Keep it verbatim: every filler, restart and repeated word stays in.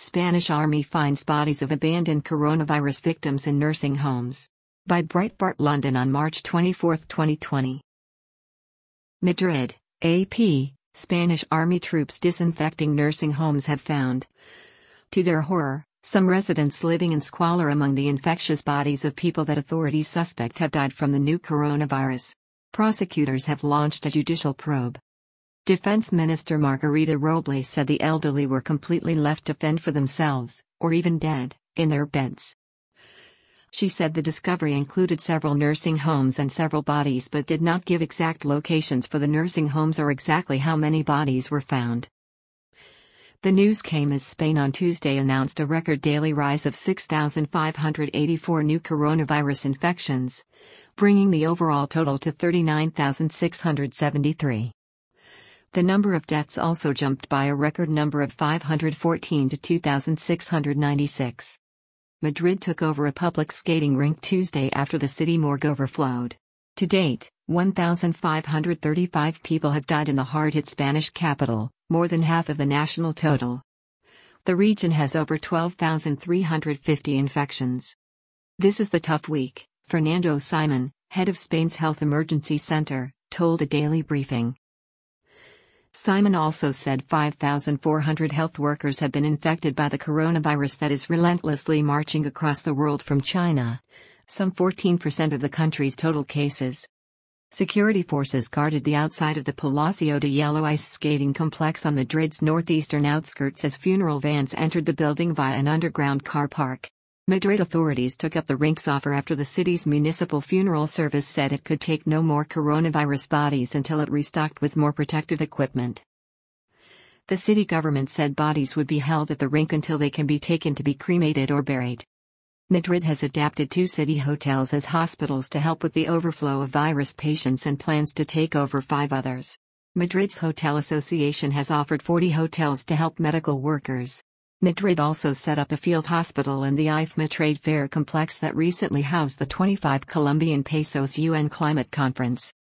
Spanish Army finds bodies of abandoned coronavirus victims in nursing homes. By Breitbart London on March twenty-fourth, twenty twenty. Madrid, A P, Spanish Army troops disinfecting nursing homes have found, to their horror, some residents living in squalor among the infectious bodies of people that authorities suspect have died from the new coronavirus. Prosecutors have launched a judicial probe. Defense Minister Margarita Robles said the elderly were completely left to fend for themselves, or even dead, in their beds. She said the discovery included several nursing homes and several bodies but did not give exact locations for the nursing homes or exactly how many bodies were found. The news came as Spain on Tuesday announced a record daily rise of six thousand five hundred eighty-four new coronavirus infections, bringing the overall total to thirty-nine thousand six hundred seventy-three. The number of deaths also jumped by a record number of five hundred fourteen to two thousand six hundred ninety-six. Madrid took over a public skating rink Tuesday after the city morgue overflowed. To date, one thousand five hundred thirty-five people have died in the hard-hit Spanish capital, more than half of the national total. The region has over twelve thousand three hundred fifty infections. This is the tough week, Fernando Simon, head of Spain's Health Emergency Center, told a daily briefing. Simon also said five thousand four hundred health workers have been infected by the coronavirus that is relentlessly marching across the world from China, some fourteen percent of the country's total cases. Security forces guarded the outside of the Palacio de Hielo ice skating complex on Madrid's northeastern outskirts as funeral vans entered the building via an underground car park. Madrid authorities took up the rink's offer after the city's municipal funeral service said it could take no more coronavirus bodies until it restocked with more protective equipment. The city government said bodies would be held at the rink until they can be taken to be cremated or buried. Madrid has adapted two city hotels as hospitals to help with the overflow of virus patients and plans to take over five others. Madrid's Hotel Association has offered forty hotels to help medical workers. Madrid also set up a field hospital in the I F M A Trade Fair complex that recently housed the twenty-five Colombian pesos U N climate conference.